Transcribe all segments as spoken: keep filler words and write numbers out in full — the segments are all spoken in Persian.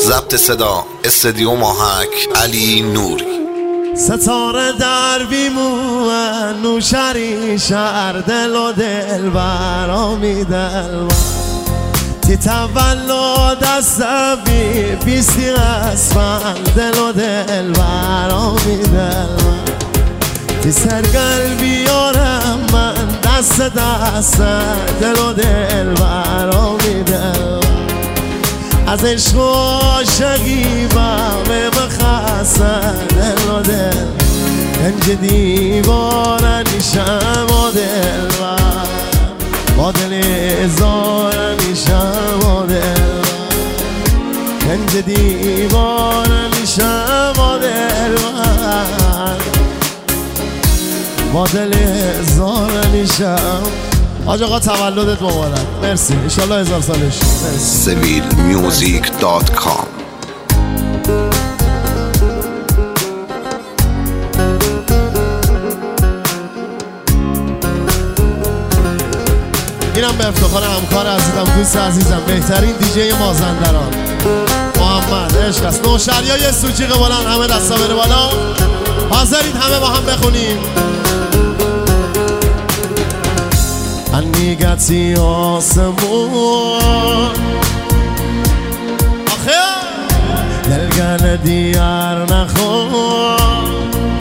ضبط صدا استدیو ماهک علی نوری. ستاره در بیمون نوشری شهر دل و دل برامی دل تی تولد از بی بیستی اسفند دل و دل برامی دل تی سرگل بیارم من دست دست دل و دل برامی دل از عشق و عاشقی بامه بخسته دل و دل گنج دیوارنیشم و دل با دل ازارنیشم و دل گنج دیوارنیشم و دل با دل ازارنیشم. آج آقا تولدت مبارک. مرسی، انشالله هزار سالش. سویل میوزیک دات کام. اینم به افتخار همکار عزیزم، دوست عزیزم، بهترین دیجی مازندران محمد عشق است. نوشریای سوچیق بلند، همه دستا بره بالا. حاضرید همه با هم بخونیم. انیگتی آسمون آخه دلگل دیار نخون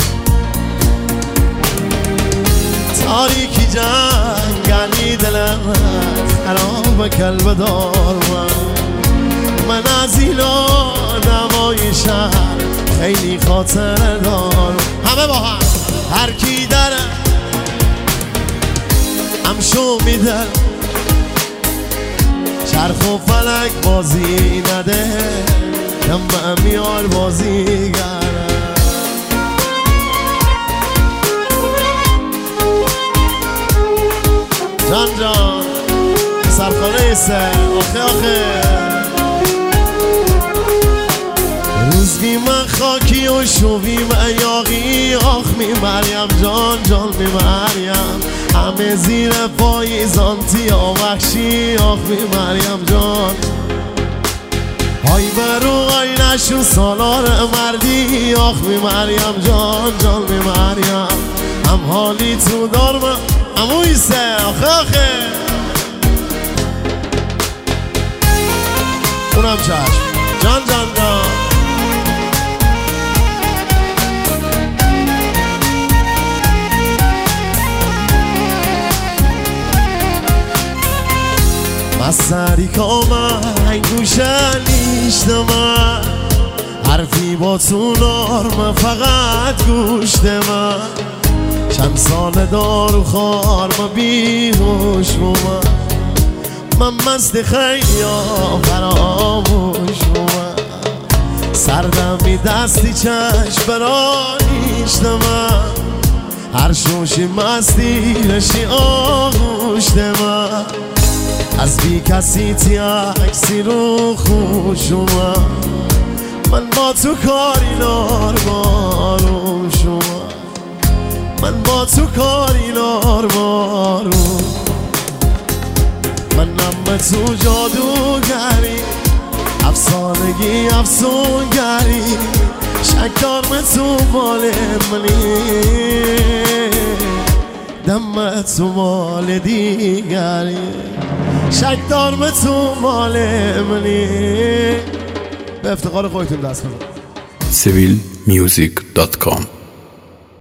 تاریکی جنگلی دلم خراب کلب دار من من از اینا نمای شهر خیلی خاطر دار. همه با هم هر کی داره همشو میدن چرخ و فلک بازی نده کم به میار بازی گرم. جان جان سرخانه ایسه آخه آخه روزگی من خاکی و شویم ایاقی آخ می مریم جان جان می مریم همه زیر پای زانتی آوخشی آخ می مریم جان های برو های نشو سالار مردی آخ می مریم جان جان می مریم هم حالی تو دار من امویسه آخه آخه اونم چشم جان جان جان مستری کامن گوشه نیشت من حرفی با تو نارم فقط گوشت من چند سال دارو خار ما بیهوش بو من من مست خیلی فراموش بو من سردمی دستی چشم برانیشت من هر شوشی مستی رشی آغوشت من از بی کسی تی عکسی رو خوش اومد من با تو کاری نارمارو شما من با تو کاری نارمارو من نم تو جادوگری افسانگی افسونگری شکارم تو مال منی دم تو مال دیگری شک دارم تو مال منی. به افتخار خودتون دست بزن. سویل میوزیک دات کام.